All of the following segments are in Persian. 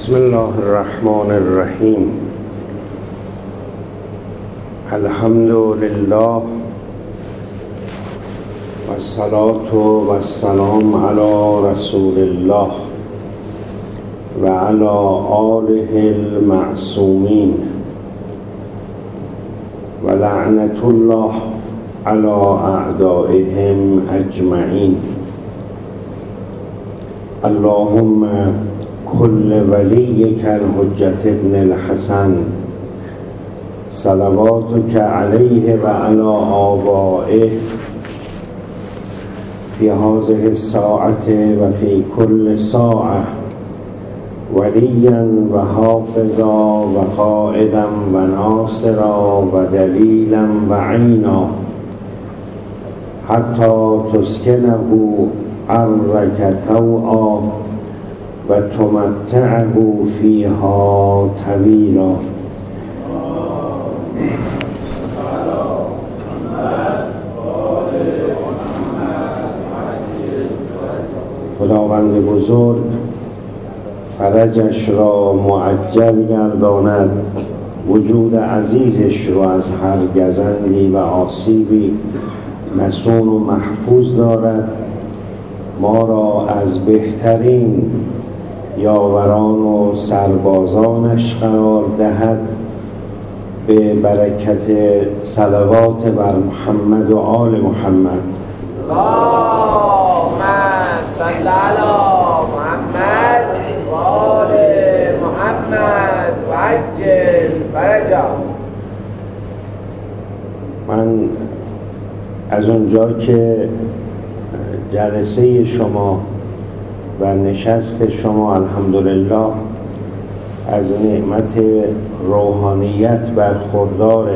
بسم الله الرحمن الرحیم. الحمد لله والصلاة والسلام علی رسول الله و علی آله المعصومین و لعنت الله علی اعدائهم اجمعین. اللهم كل وليك الحجة ابن الحسن صلواتك عليه وعلى آبائه في هذه الساعة وفي كل ساعة وليا وحافظا وقائدا وناصرا ودليلا وعينا حتى تسكنه أرضك طوعا و تمتعه فیها طویلا. خداوند بزرگ فرجش را معجل گرداند، وجود عزیزش را از هر گزندی و آسیبی مصون و محفوظ دارد، ما را از بهترین یاوران و سربازانش قرار دهد، به برکت صلوات بر محمد و آل محمد. اللهم صل علی محمد و آل محمد و عجل فرجا. من از اونجا که جلسه شما و نشست شما الحمدلله از نعمت روحانیت برخوردار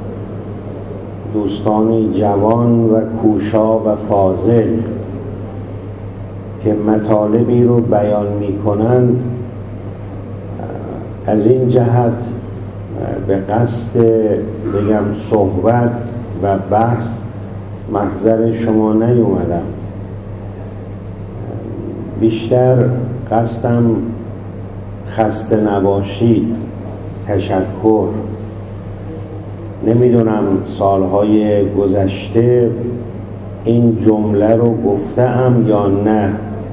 دوستانی جوان و کوشا و فاضل که مطالبی رو بیان می کنند، از این جهت به قصد بگم صحبت و بحث محضر شما نیومدم. بیشتر قصدم خسته نباشید، تشکر. نمیدونم سالهای گذشته این جمله رو گفتم یا نه.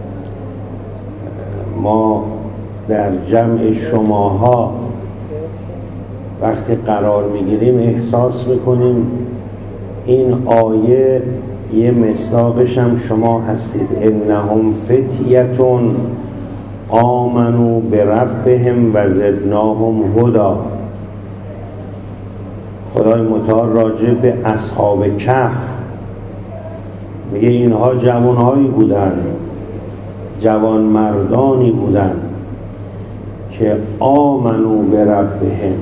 ما در جمع شماها وقتی قرار میگیریم احساس میکنیم این آیه یه مصداقش هم شما هستید. انهم فتیتون آمنوا بربهم و زدناهم هدا. خدای متعال راجع به اصحاب کهف میگه اینها جوانهایی بودن، جوان مردانی بودن که آمنوا بربهم،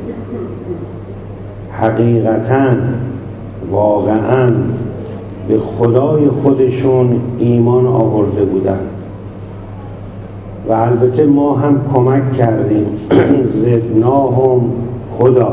حقیقتاً واقعاً به خدای خودشون ایمان آورده بودن و البته ما هم کمک کردیم زدناهم هدا.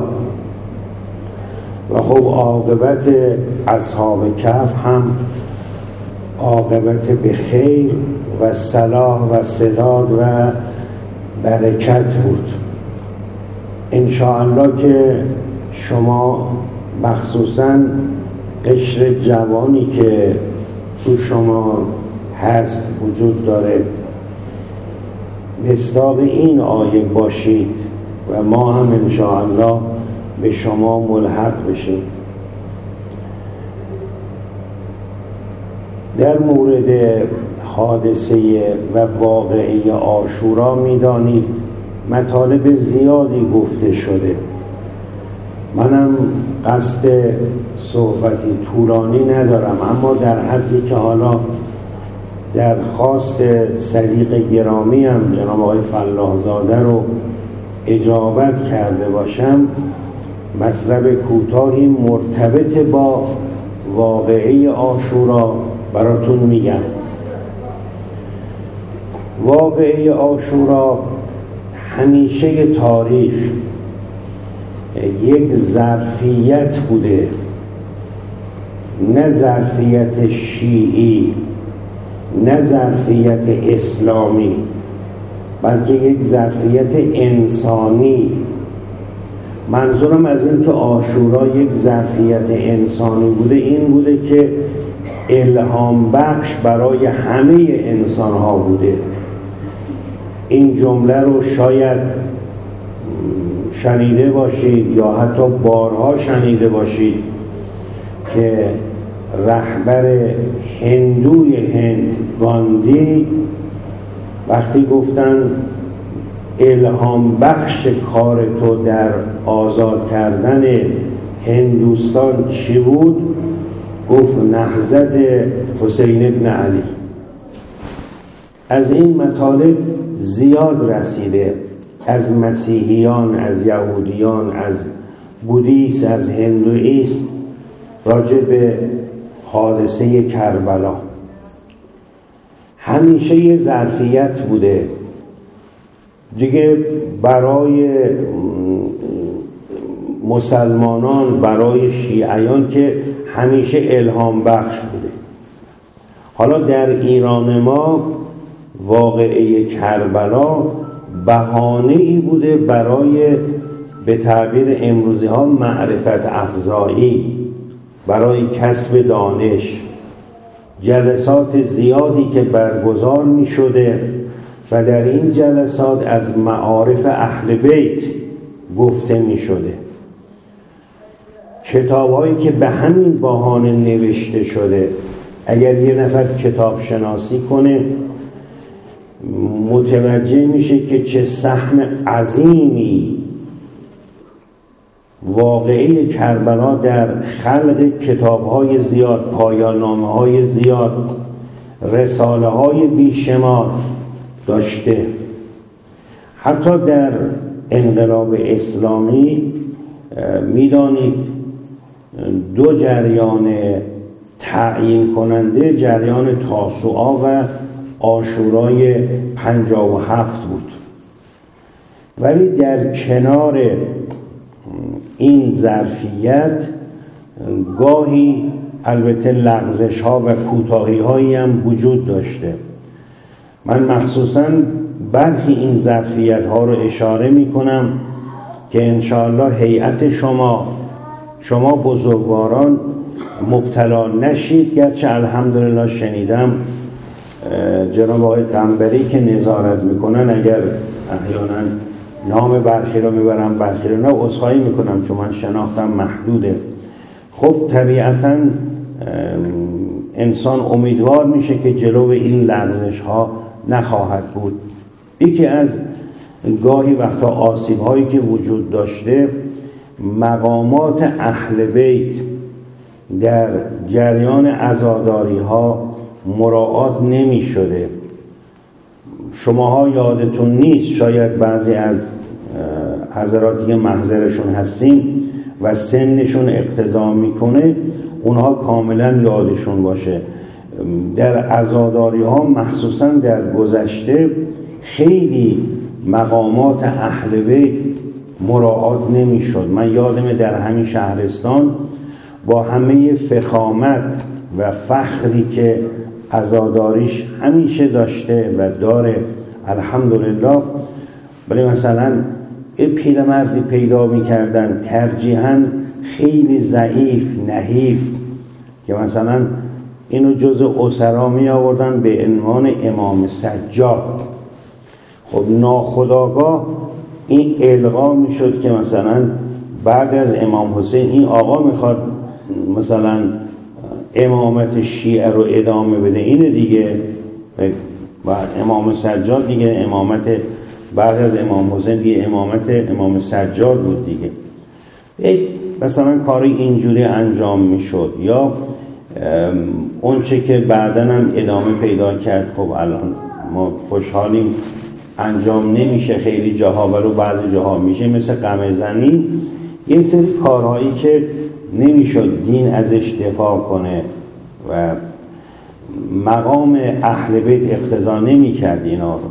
و خب عاقبت اصحاب کهف هم عاقبت به خیر و صلاح و سداد و برکت بود. انشاءالله که شما مخصوصاً قشر جوانی که تو شما هست وجود داره مصداق این آیه باشید و ما هم انشاءالله به شما ملحق بشیم. در مورد حادثه و واقعه عاشورا میدانید مطالب زیادی گفته شده. منم قصد صحبتی طولانی ندارم، اما در حدی که حالا درخواست صدیق گرامی هم جناب آقای فلاح زاده رو اجابت کرده باشم، مطلب کوتاهی مرتبط با واقعه عاشورا براتون میگم. واقعه عاشورا همیشه تاریخ یک ظرفیت بوده، نه ظرفیت شیعی، نه ظرفیت اسلامی، بلکه یک ظرفیت انسانی. منظورم از این که عاشورا یک ظرفیت انسانی بوده این بوده که الهام بخش برای همه انسان ها بوده. این جمله رو شاید شنیده باشید یا حتی بارها شنیده باشید که رهبر هندوی هند گاندی وقتی گفتن الهام بخش کار تو در آزاد کردن هندوستان چی بود؟ گفت نهضت حسین ابن علی. از این مطالب زیاد رسیده، از مسیحیان، از یهودیان، از بودیست، از هندویست راجع به حادثه کربلا. همیشه یه ظرفیت بوده دیگه برای مسلمانان، برای شیعیان که همیشه الهام بخش بوده. حالا در ایران ما واقعه کربلا بهانه‌ای بوده برای به تعبیر امروزی ها معرفت افزایی، برای کسب دانش. جلسات زیادی که برگزار می شده و در این جلسات از معارف اهل بیت گفته می شده. کتاب هایی که به همین بهانه نوشته شده، اگر یه نفر کتاب شناسی کنه متوجه میشه که چه سهم عظیمی واقعه کربلا در خلق کتاب‌های زیاد، پایان‌نامه‌های زیاد، رساله‌های بیشمار داشته. حتی در انقلاب اسلامی میدانید دو جریان تعیین کننده جریان تاسوعا و عاشورای 57 بود. ولی در کنار این ظرفیت گاهی البته لغزش ها و کوتاهی هایی هم وجود داشته. من مخصوصاً برخی این ظرفیت ها رو اشاره می کنم که انشاءالله هیئت شما بزرگواران مبتلا نشید. گرچه الحمدلله شنیدم جناب آقای قنبری که نظارت میکنن اگر احیانا نام برخی رو میبرم برخی رو نه عذرخواهی میکنم چون من شناختم محدوده. خب طبیعتا انسان امیدوار میشه که جلو این لغزش ها نخواهد بود. یکی از گاهی وقتا آسیب هایی که وجود داشته مقامات اهل بیت در جریان عزاداری ها مراعات نمی شده. شماها یادتون نیست، شاید بعضی از حضراتی که محضرشون هستیم و سنشون اقتضا میکنه اونها کاملا یادشون باشه. در عزاداری ها مخصوصا در گذشته خیلی مقامات اهل بیت مراعات نمی شد. من یادمه در همین شهرستان با همه فخامت و فخری که عزاداریش همیشه داشته و داره الحمدلله، ولی مثلا یه پیرمردی پیدا می‌کردن ترجیحاً خیلی ضعیف نحیف که مثلا اینو جزء اسرا می آوردن به عنوان امام سجاد. خب ناخودآگاه این القا میشد که مثلا بعد از امام حسین این آقا میخواد مثلا امامت شیعه رو ادامه بده، اینه دیگه. و امام سجاد دیگه امامت بعد از امام حسین دیگه امامت امام سجاد بود دیگه. مثلا کاری اینجوری انجام میشد. یا اون چه که بعداً هم ادامه پیدا کرد، خب الان ما خوشحالیم انجام نمیشه خیلی جاها ولو بعضی جاها میشه، مثل قمع زنی، یه سری کارهایی که نمیشد دین ازش دفاع کنه و مقام اهل بیت اقتضا نمیکرد اینا رو.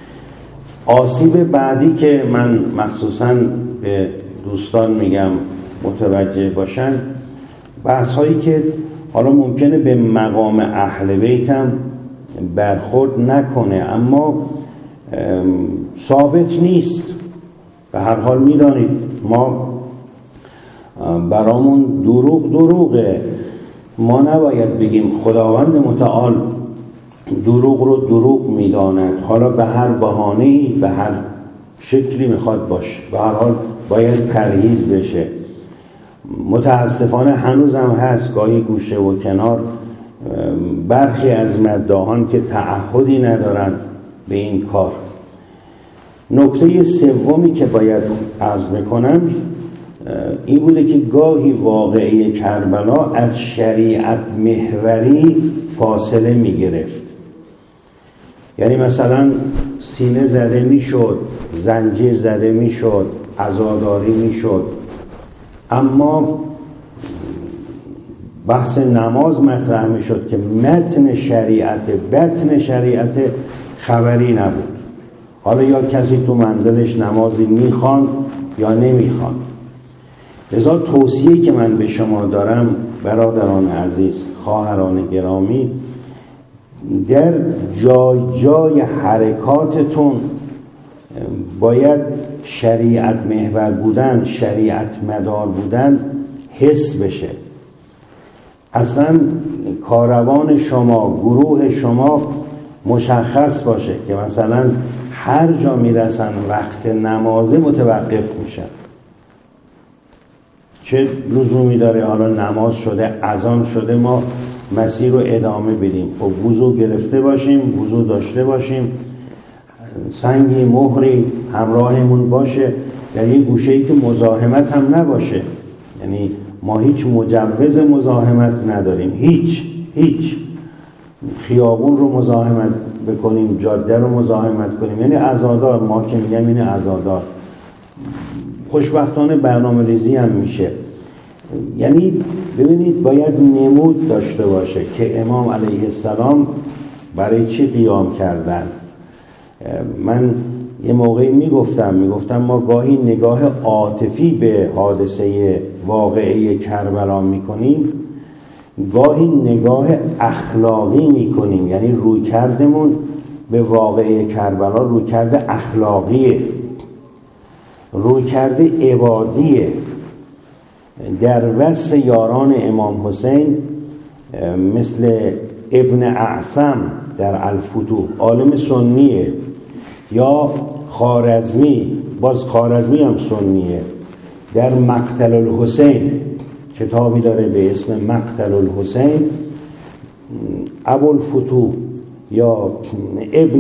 آسیب بعدی که من مخصوصاً به دوستان میگم متوجه باشن، بحث هایی که حالا ممکنه به مقام اهل بیت هم برخورد نکنه، اما ثابت نیست. به هر حال میدانید ما برامون دروغه. ما نباید بگیم خداوند متعال دروغ رو دروغ میداند، حالا به هر بهانه‌ای به هر شکلی میخواد باشه. به هر حال باید پرهیز بشه. متاسفانه هنوزم هست گاهی گوشه و کنار برخی از مداحان که تعهدی ندارن به این کار. نکته سومی که باید عرض بکنم این بوده که گاهی واقعه کربلا از شریعت محوری فاصله می گرفت. یعنی مثلا سینه زده می شد، زنجیر زده می شد، عزاداری می شد، اما بحث نماز مطرح می شد که متن شریعت خبری نبود. حالا یا کسی تو منزلش نمازی میخوان یا نمیخوان. لذا توصیه که من به شما دارم برادران عزیز، خواهران گرامی، در جای حرکاتتون باید شریعت محور بودن، شریعت مدار بودن حس بشه. اصلا کاروان شما، گروه شما مشخص باشه که مثلا هر جا میرسن وقت نمازه متوقف میشن. چه لزومی داره حالا نماز شده، اذان شده، ما مسیر رو ادامه بدیم؟ خب وضو گرفته باشیم، وضو داشته باشیم، سنگی مهری همراهمون باشه، در یه گوشه‌ای که مزاحمت هم نباشه. یعنی ما هیچ مجوز مزاحمت نداریم، هیچ خیابون رو مزاحمت بکنیم، جاده رو مزاحمت کنیم، یعنی عزادار. ما که میگم این عزادار. خوشبختانه برنامه ریزی هم میشه. یعنی ببینید باید نمود داشته باشه که امام علیه السلام برای چی قیام کردن. من یه موقعی میگفتم ما گاهی نگاه عاطفی به حادثه واقعه کربلا میکنیم، گاهی نگاه اخلاقی میکنیم. یعنی رویکردمون به واقعه کربلا رویکرد اخلاقیه، رویکرد عبادیه. در وصف یاران امام حسین مثل ابن اعثم در الفتوح، عالم سنیه، یا خارزمی، باز خارزمی هم سنیه، در مقتل الحسین کتابی داره به اسم مقتل الحسین، ابوالفتوح یا ابن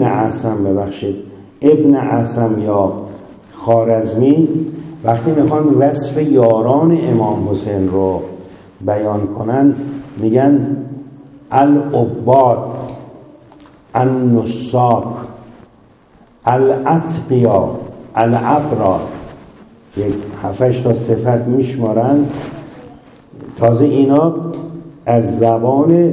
اعثم یا خارزمی وقتی میخوان وصف یاران امام حسین رو بیان کنن میگن العباد، النساک، الاتقیا، الابرار. یک 7-8 تا صفت میشمارن. تازه اینا از زبان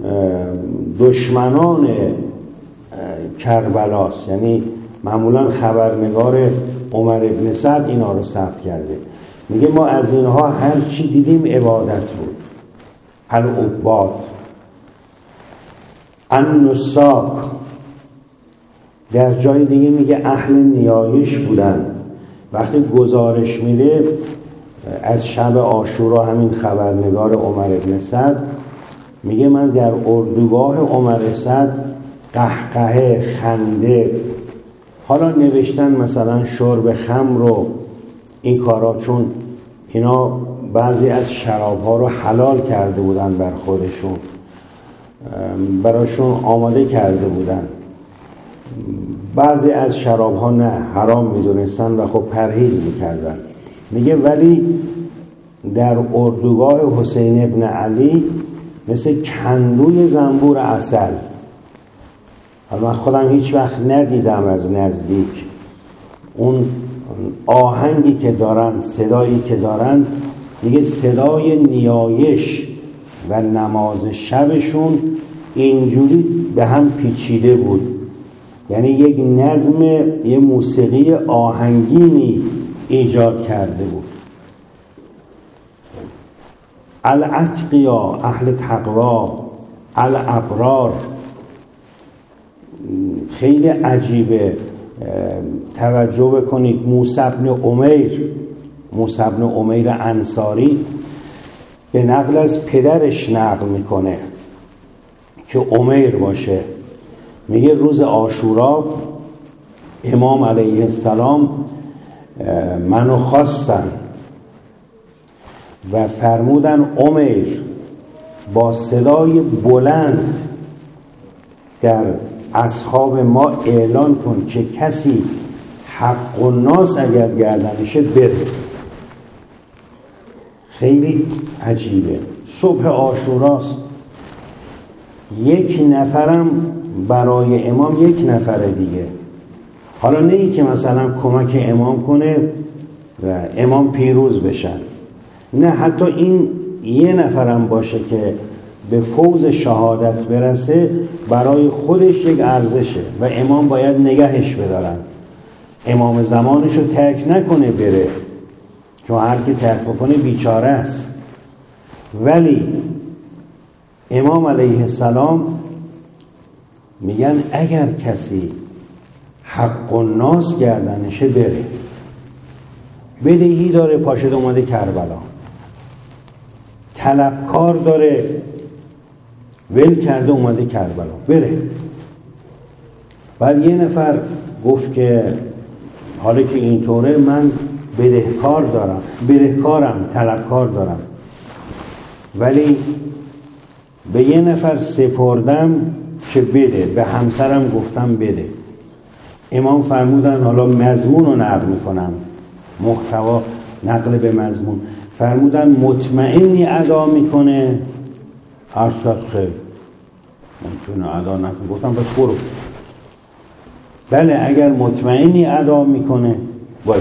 دشمنان کربلاست. یعنی معمولا خبرنگار عمر ابن سعد اینا رو ثبت کرده. میگه ما از اینها هر چی دیدیم عبادت بود. العباد، النساک. در جای دیگه میگه اهل نیایش بودن. وقتی گزارش میده از شب عاشورا، همین خبرنگار عمر ابن سعد میگه من در اردوگاه عمر سعد قهقه، خنده، حالا نوشتن مثلا شرب خمر رو این کارا، چون اینا بعضی از شراب ها رو حلال کرده بودن بر خودشون، براشون آماده کرده بودن. بعضی از شراب ها نه، حرام میدونستن و خب پرهیز میکردن. میگه ولی در اردوگاه حسین ابن علی مثل کندوی زنبور عسل. من خودم هیچ وقت ندیدم از نزدیک. اون آهنگی که دارن، صدایی که دارن، میگه صدای نیایش و نماز شبشون اینجوری به هم پیچیده بود. یعنی یک نظم، یه موسیقی آهنگینی ایجاد کرده بود. الاتقیا، اهل تقوا، الابرار. خیلی عجیبه. توجه بکنید موسی بن عمیر انصاری به نقل از پدرش نقل میکنه که عمیر باشه، میگه روز عاشورا امام علیه السلام منو خواستن و فرمودن عمیر با صدای بلند در اصحاب ما اعلان کن که کسی حق الناس اگر گردنشه بره. خیلی عجیبه، صبح عاشوراست، یک نفرم برای امام، یک نفر دیگه. حالا نه ای که مثلا کمک امام کنه و امام پیروز بشن، نه، حتی این یه نفرم باشه که به فوز شهادت برسه برای خودش یک ارزشه و امام باید نگهش بدارن، امام زمانشو ترک نکنه بره، چون هر کی ترک بکنه بیچاره است. ولی امام علیه السلام میگن اگر کسی حق الناس گردنشه بره، بدهی داره پاشد اومده کربلا، طلبکار داره ول کرده اومده کربلا، بره. بعد یه نفر گفت که حالا که اینطوره من بدهکارم، طلبکار دارم، ولی به یه نفر سپردم که بده، به همسرم گفتم بده. امام فرمودن، حالا مضمون رو نقل میکنم، محتوا نقل به مضمون، فرمودن مطمئنی ادا میکنه؟ عرض کرد خیر، ممکنه ادا نکنه. گفتم بس برو. بله اگر مطمئنی ادا میکنه باید،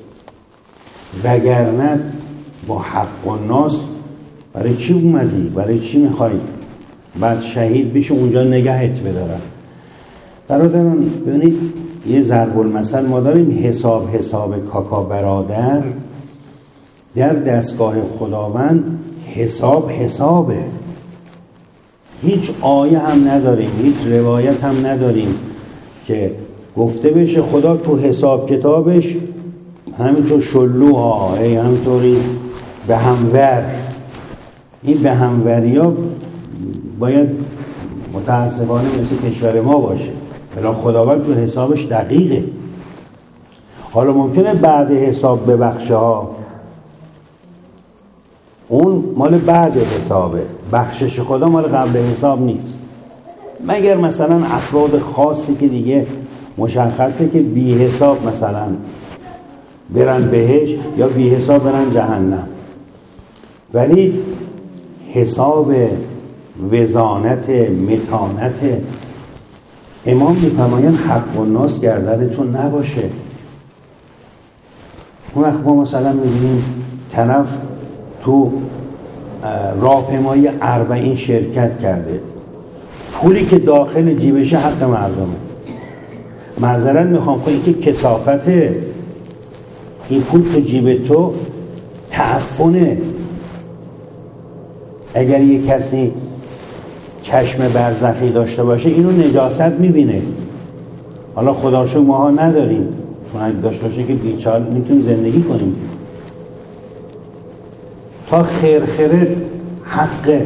وگرنه با حق الناس برای چی اومدی؟ برای چی میخوای بعد شهید بشی اونجا نگهت بدارن؟ برادران ببینید یه ضرب المثل ما داریم، حساب کاکا برادر، در دستگاه خداوند حسابه. هیچ آیه هم نداریم، هیچ روایت هم نداریم که گفته بشه خدا تو حساب کتابش همینطور شلوها همینطوری به همور. این به هموری ها باید متاسفانه مثل کشور ما باشه، بلا خداوند تو حسابش دقیقه. حالا ممکنه بعد حساب ببخشه ها، اون مال بعد حسابه، بخشش خدا مال قبل حساب نیست، مگر مثلا افراد خاصی که دیگه مشخصه که بی حساب مثلا برن بهش یا بی حساب برن جهنم. ولی حساب وزانت متانت امام میفرمایند حق الناس گردنتون نباشه. اون وقت ما مثلا میبینیم طرف تو راهپیمایی 40 شرکت کرده، پولی که داخل جیبشه حق مردمه. معذرت میخوام که این که کثافته، این پول تو جیب تو تعفنه. اگر یک کسی چشم برزخی داشته باشه اینو نجاست میبینه. حالا خدا رو شکر ماها نداریم، چون اگه داشته باشه که بیچاره میتونیم زندگی کنیم. تا خیره حق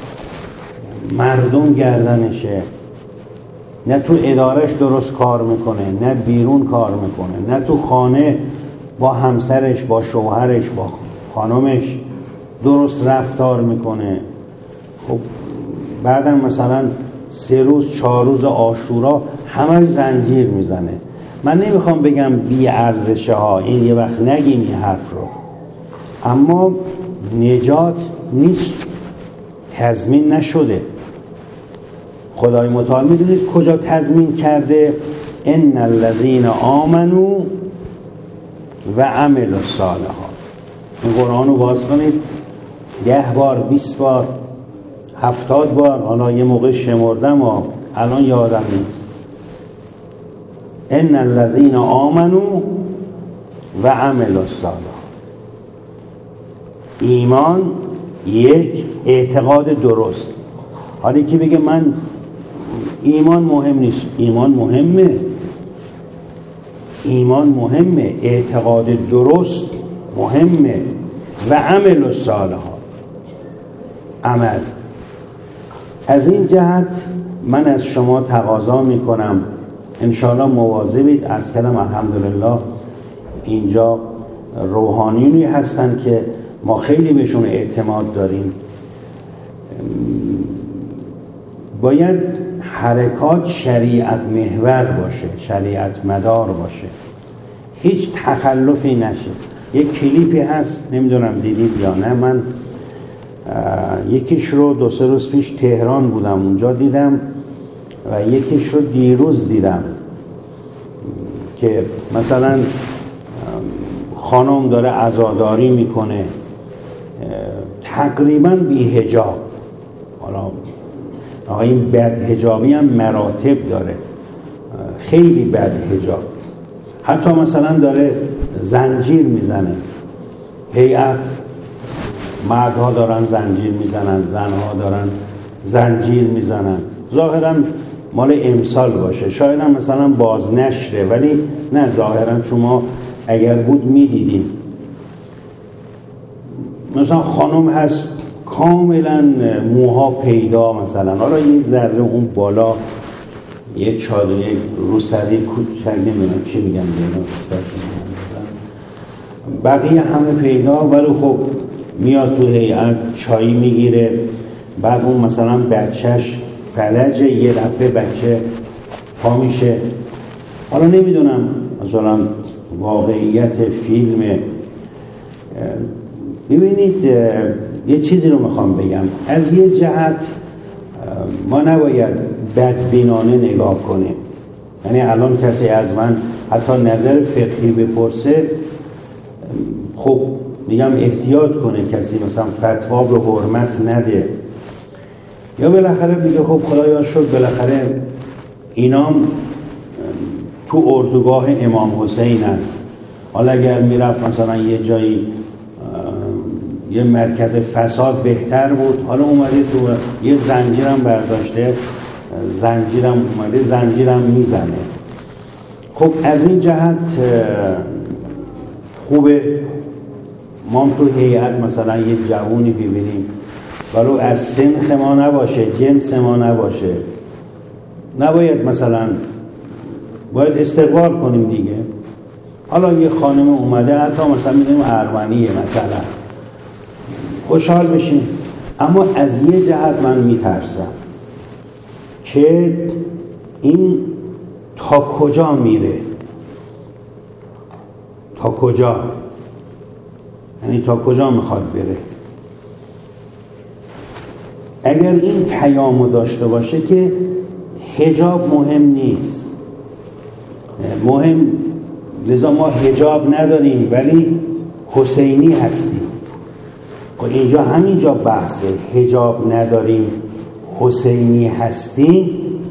مردم گردنشه، نه تو ادارش درست کار میکنه، نه بیرون کار میکنه، نه تو خانه با همسرش، با شوهرش، با خانمش درست رفتار میکنه. خب بعدم مثلا 3 روز 4 روز عاشورا همه زنجیر میزنه. من نمیخوام بگم بی ارزشه ها، این یه وقت نگیم این حرف رو، اما نجات نیست، تضمین نشده. خدای متعال میدونید کجا تضمین کرده؟ ان الذین آمنوا و عملوا الصالحات. این قرآن رو باز کنید 10 بار 20 بار 70 بار، حالا یه موقع شمردم و الان یادم نیست. ان الذین آمنوا و عملوا الصالحات. ایمان یک اعتقاد درست. حالا که بگه من ایمان مهم نیست، ایمان مهمه، ایمان مهمه، اعتقاد درست مهمه و عمل الصالحات، عمل. از این جهت من از شما تقاضا میکنم انشاءالله مواظبید. عرض کردم الحمدلله اینجا روحانیونی هستن که ما خیلی بهشون اعتماد داریم. باید حرکات شریعت محور باشه، شریعت مدار باشه، هیچ تخلفی نشه. یک کلیپی هست نمیدونم دیدید یا نه، من یکیش رو 2-3 روز پیش تهران بودم اونجا دیدم و یکیش رو دیروز دیدم که مثلا خانم داره عزاداری میکنه تقریبا بی حجاب. حالا این بد حجابی هم مراتب داره، خیلی بد حجاب، حتی مثلا داره زنجیر میزنه. هیئت مردها دارن زنجیر میزنن، زنها دارن زنجیر میزنن، ظاهرا مال امسال باشه، شاید هم مثلا بازنشره، ولی نه، ظاهرا شما اگر بود میدیدین. مثلا خانم هست کاملا موها پیدا، مثلا حالا یه ذره اون بالا یه چادر، یک روسری کوچک، نمیدونم چی میگن بقیه همه پیدا، ولی خب میاد تو هیئت چایی میگیره، بعد اون مثلا بچهش فلجه، یه دفعه بچه پا میشه. حالا نمیدونم مثلا واقعیت فیلم. ببینید یه چیزی رو میخوام بگم، از یه جهت ما نباید بدبینانه نگاه کنیم. یعنی الان کسی از من حتی نظر فقهی بپرسه، خب میگم احتیاط کنه، کسی مثلا فتوا به حرمت نده، یا بالاخره میگه خب خدایا شد بالاخره اینام تو اردوگاه امام حسینن، حالا اگر میرفت مثلا یه جایی یه مرکز فساد بهتر بود، حالا اومده تو یه زنجیرم برداشته، زنجیرم اومده زنجیرم میزنه. خب از این جهت خوبه ما تو هیئت مثلا یه جوونی ببینیم، ولو از سنخ ما نباشه، جنس ما نباشه، نباید مثلا، باید استقبال کنیم دیگه. حالا یه خانم اومده حتی مثلا میگیم ارمنیه مثلا، خوشحال بشین. اما از یه جهت من میترسم که این تا کجا میره، تا کجا، یعنی تا کجا میخواد بره. اگر این پیامو داشته باشه که حجاب مهم نیست، مهم، لذا ما حجاب نداریم ولی حسینی هستیم. و اینجا همینجا بحثه، حجاب نداریم حسینی هستیم.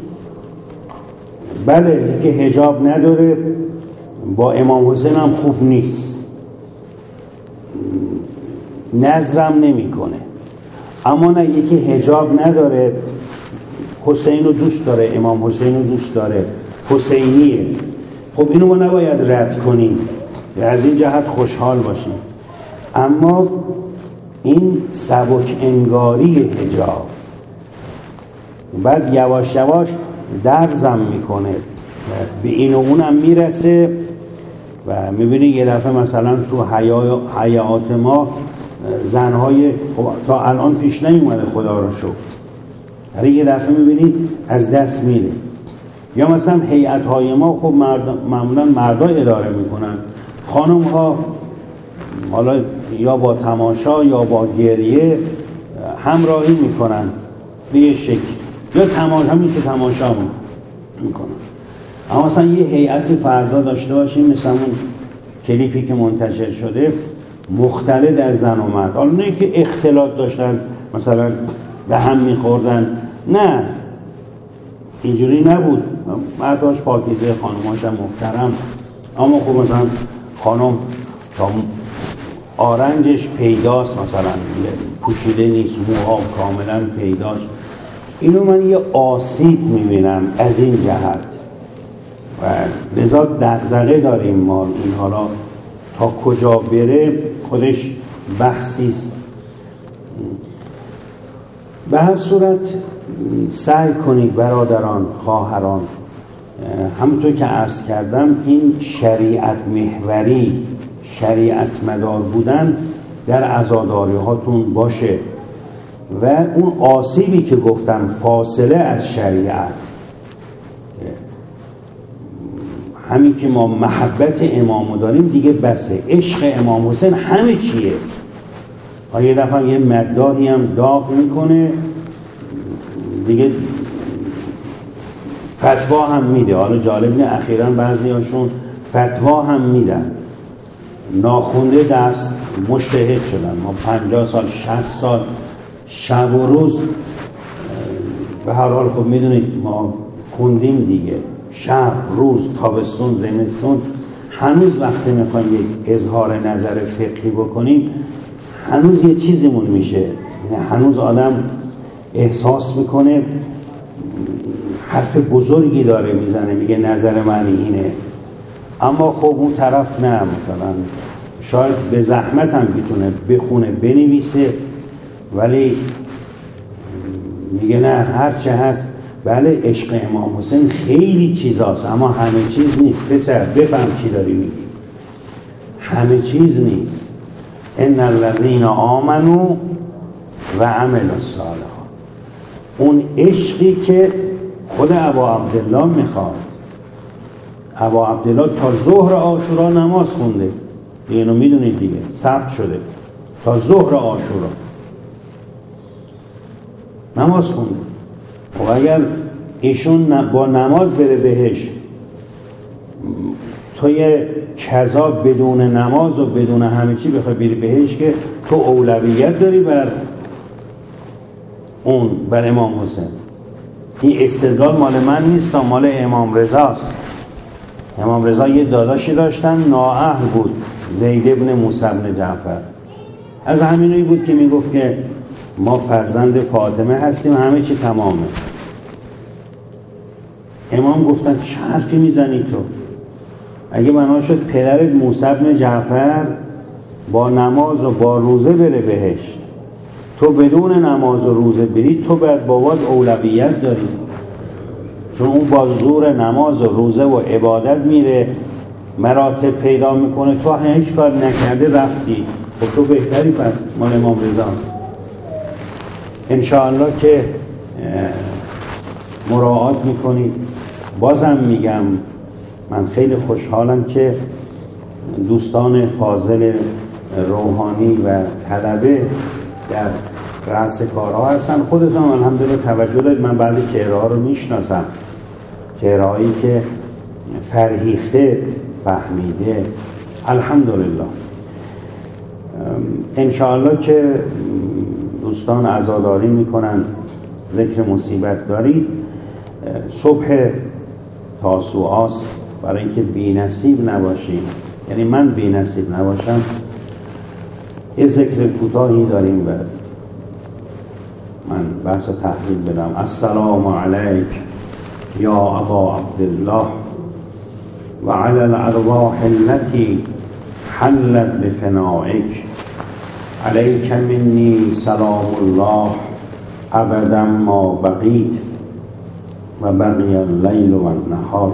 بله، یکی حجاب نداره با امام حسین هم خوب نیست، نظرم نمی کنه. اما نه، یکی حجاب نداره حسین رو دوست داره، امام حسین رو دوست داره، حسینیه، خب اینو ما نباید رد کنیم، از این جهت خوشحال باشیم. اما این سبک انگاری حجاب بعد یواش یواش درزم میکنه، به این و اونم میرسه و میبینی یه دفعه مثلا تو حیات ما زنهای تا الان پیش نیومده خدا رو شکر، هر یه دفعه میبینی از دست میره. یا مثلا هیئت‌های ما خب معمولا مردا اداره میکنن، خانم ها حالا یا با تماشا یا با گریه همراهی میکنن به یه شکل، یا همین که تماشا میکنن. اما مثلا یه هیئت فردا داشته باشیم مثلا اون کلیپی که منتشر شده، مختلط از زن و مرد، حالا نه که اختلاط داشتن مثلا به هم میخوردن، نه اینجوری نبود، مرداش پاکیزه، خانماش هم محترم. اما خب مثلا خانم تا آرنجش پیداست، مثلا پوشیده نیست، موها کاملا پیداست. اینو من یه آسیب میبینم از این جهت. و لذا دغدغه داریم ما. این حالا تا کجا بره خودش بحثی است. به هر صورت سعی کنید برادران، خواهران، همونطور که عرض کردم این شریعت محوری، شریعت مدار بودن در عزاداری هاتون باشه و اون آسیبی که گفتم فاصله از شریعت، همین که ما محبت امامو داریم دیگه بسه. عشق امام حسین همه چیه. یه دفعه یه مداحی هم داغ میکنه دیگه فتوا هم میده. حالا جالب اینه اخیراً بعضی هاشون فتوا هم میدن، ناخونده درس مجتهد شدن. ما 50 سال 60 سال شب و روز به هر حال خب میدونید ما خوندیم دیگه، شب روز تابستون زمستون. هنوز وقتی میخوایم یک اظهار نظر فقهی بکنیم هنوز یه چیزیمون میشه، هنوز آدم احساس میکنه حرف بزرگی داره میزنه، میگه نظر من اینه. اما خب اون طرف نه، مثلا شاید به زحمت هم بتونه بخونه بنویسه ولی میگه نه هرچه هست. بله عشق امام حسین خیلی چیزاست اما همه چیز نیست. پسر بفهم چی داری میگی، همه چیز نیست. ان الذین آمنوا و عملوا الصالحات، اون عشقی که خود ابا عبدالله میخواد. ابا عبدالله تا ظهر عاشورا نماز خونده، اینو میدونید دیگه، ثبت شده. تا ظهر عاشورا نماز خونده. و اگر ایشون با نماز بره بهش، تو یه کذا بدون نماز و بدون همه چی بخوای بری بهش که تو اولویت داری بر اون، بر امام حسین. این استدلال مال من نیست، مال امام رضاست. امام رضا یه داداشی داشتن نااهل بود، زید ابن موسی بن جعفر. از همینایی بود که میگفت که ما فرزند فاطمه هستیم، همه چی تمامه. امام گفتن چه حرفی میزنی تو؟ اگه بنا شد پدرت موسی بن جعفر با نماز و با روزه بره بهشت، تو بدون نماز و روزه بری، تو باید بابات اولویت داری، چون اون با زور نماز و روزه و عبادت میره، مراتب پیدا میکنه، تو هیچ کار نکرده رفتی. خب تو بهتری پس مال امام رضاست. انشاءالله که مراعات میکنید. بازم میگم من خیلی خوشحالم که دوستان فاضل روحانی و طلبه در رأس کارها هستن. خودتون الحمدلله توجه دارید. من بعضی چهره ها رو میشناسم، چهره هایی که فرهیخته فهمیده، الحمدلله. انشاءالله که دوستان عزاداری میکنن، ذکر مصیبت دارید. صبح تاسوعاست، برای اینکه بی نصیب نباشیم، یعنی من بی نصیب نباشم، یه ذکر کوتاهی داریم و من بحث تحویل بدم. السلام علیک یا ابا عبدالله و علی الارواح التي حلت بفنائک، علیک منی سلام الله ابدا ما بقیت و بقی اللیل و النهار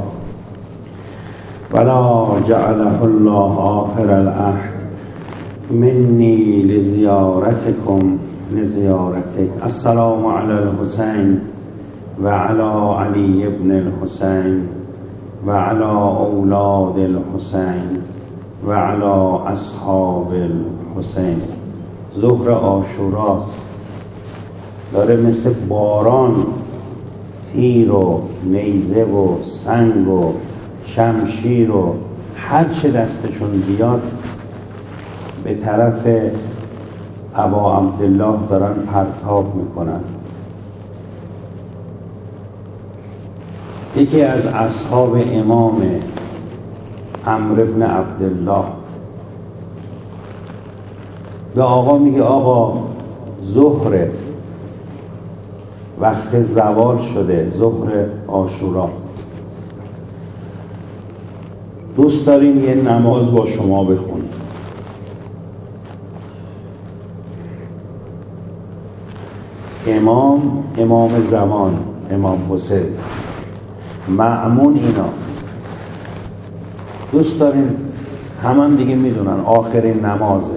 ولا جعله الله آخر العهد منی لزیارتکم لزیارتک. السلام علی الحسین و علی علی ابن الحسین و علی اولاد الحسین و علی اصحاب الحسین. ظهر عاشوراست، داره مثل باران تیر و نیزه و سنگ و شمشیر و هر چه دستشون بیاد به طرف ابا عبدالله دارن پرتاب میکنن. یکی از اصحاب امام عمرو بن عبدالله به آقا میگه آقا ظهر، وقت زوال شده، ظهر عاشورا. دوست داریم یه نماز با شما بخونیم. امام زمان، امام حسین، مأمون، اینا دوست داریم، هم دیگه میدونن آخرین نمازه،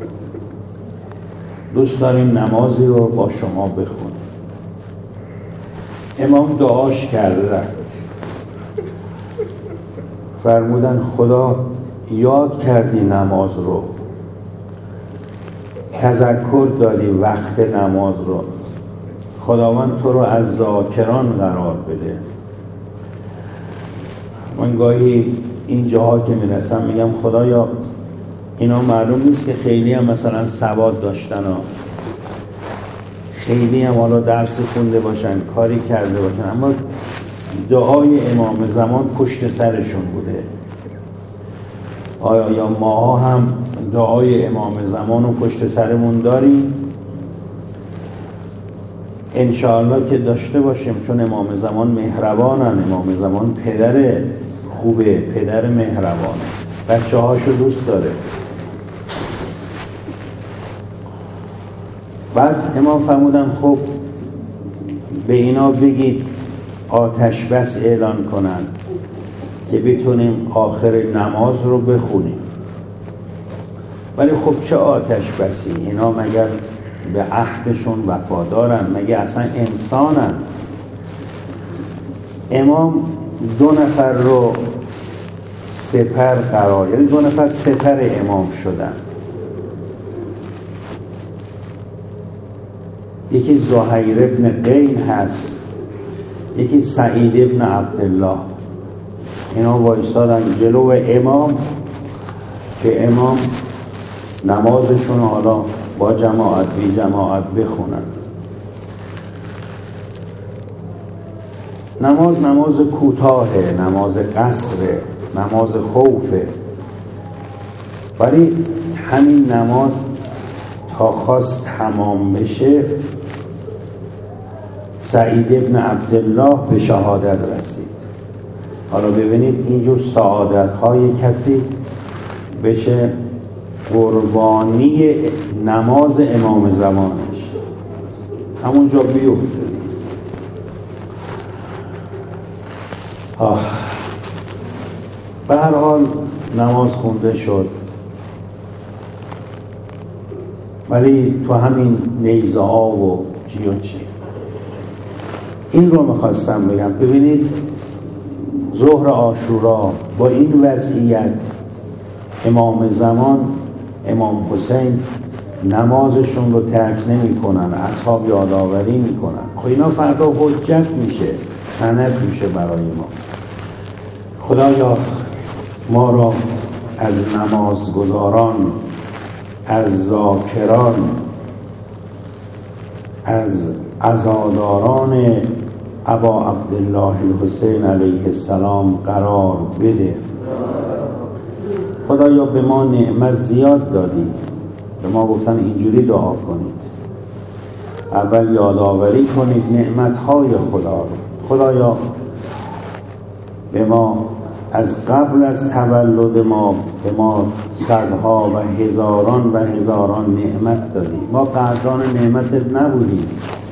دوست داریم نمازی رو با شما بخونیم. امام دعاش کرده رفت، فرمودن خدا یاد کردی نماز رو، تذکر دادی وقت نماز رو، خداوند تو رو از ذاکران قرار بده. من گاهی این جاها که میرسم میگم خدایا اینا معلوم نیست که خیلی هم مثلا سواد داشتن ها، خیلی هم حالا درس خونده باشن، کاری کرده باشن، اما دعای امام زمان پشت سرشون بوده. آیا یا ماها هم دعای امام زمان رو پشت سرمون داریم؟ انشاءالله که داشته باشیم، چون امام زمان مهربانن، امام زمان پدر خوبه، پدر مهربانه، بچه هاشو دوست داره. بعد امام فرمودن خب به اینا بگید آتش بس اعلان کنن که بتونیم آخر نماز رو بخونیم. ولی خب چه آتش بسی؟ اینا مگر به عهدشون وفادارن؟ مگه اصلا انسانن؟ امام 2 نفر رو سپر قرار، یعنی 2 نفر سپر امام شدن. یکی زهیر ابن قین هست، یکی سعید ابن عبدالله. اینا وایسادن جلو امام که امام نمازشون حالا با جماعت بی جماعت بخونن. نماز کوتاهه، نماز قصره، نماز خوفه، ولی همین نماز تا خواست تمام بشه سعید ابن عبدالله به شهادت رسید. حالا ببینید اینجور سعادت های کسی بشه قربانی نماز امام زمانش، همونجا بیفته. به هر حال نماز خونده شد، ولی تو همین نیزه ها و چی و چی. این رو میخواستم بگم. ببینید ظهر عاشورا با این وضعیت امام زمان، امام حسین نمازشون رو ترک نمی کنن، اصحاب یادآوری می کنن. خب اینا فردا حجت میشه، سند میشه برای ما. خدایا ما را از نمازگزاران، از ذاکران، از عزاداران ابا عبدالله الحسین علیه السلام قرار بده. خدایا به ما نعمت زیاد دادی، به ما گفتن اینجوری دعا کنید، اول یادآوری کنید نعمتهای خدا رو. خدایا به ما از قبل از تولد ما به ما صدها و هزاران نعمت دادی، ما قدردان نعمتت نبودیم،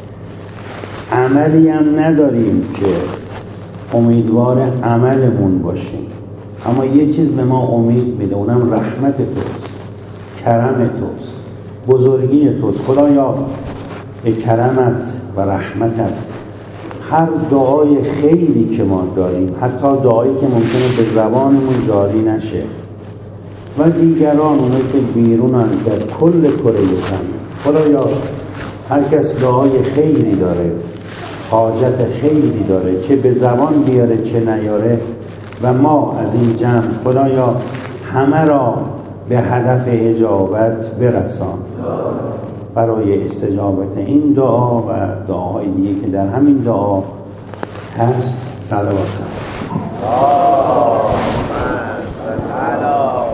عملی هم نداریم که امیدوار عملمون باشیم، اما یه چیز به ما امید میده، اونم رحمت توست، کرم توست، بزرگی توست. خدایا به کرمت و رحمتت هر دعای خیری که ما داریم، حتی دعایی که ممکنه به زبانمون جاری نشه و دیگران اونایی که بیرونن در کل کره زمین، خدایا هر کس دعای خیری داره، حاجت خیری داره، چه به زبان بیاره چه نیاره، و ما از این جمع خدایا همه را به هدف اجابت برسان. برای استجابت این دعا و دعاهای دیگه که در همین دعا هست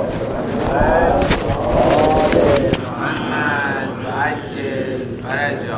صلوات